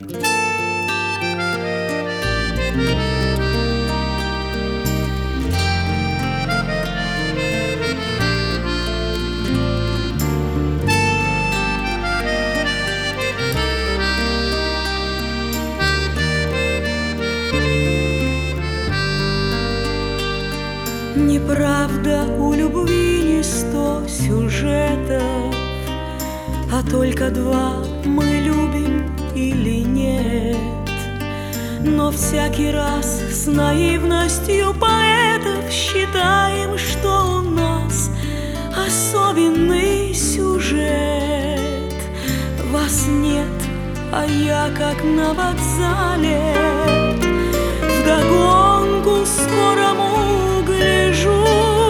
Неправда, у любви не 100 сюжетов, а только 2: мы любим или нет. Но всякий раз с наивностью поэтов считаем, что у нас особенный сюжет. Вас нет, а я как на вокзале вдогонку скорому гляжу.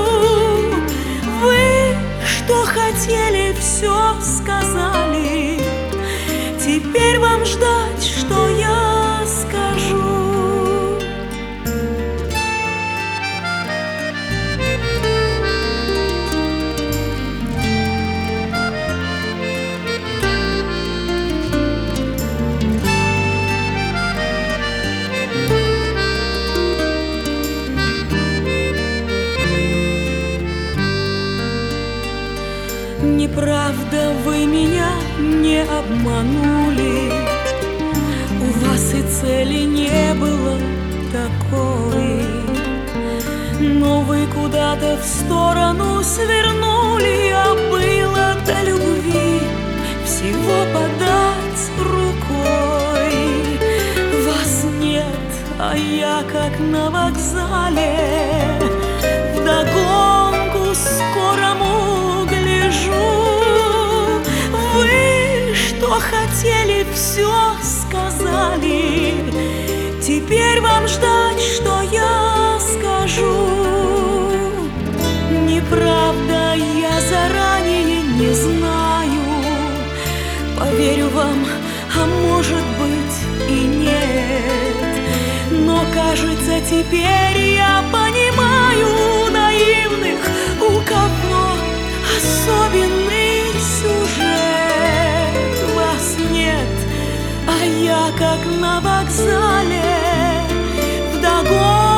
Вы, что хотели, все сказали. Теперь вам ждать, что я скажу. Неправда, вы меня не обманули. У вас и цели не было такой, но вы куда-то в сторону свернули, а было до любви всего подать рукой. Вас нет, а я как на вокзале вдогонку скорому гляжу. Вы, что хотели, все сказали. Теперь вам ждать, что я скажу. Неправда, я заранее не знаю. Поверю вам, а может быть и нет. Но кажется, теперь я понимаю наивных, у кого особенный сюжет. Вас нет, а я как на вокзале вдогонку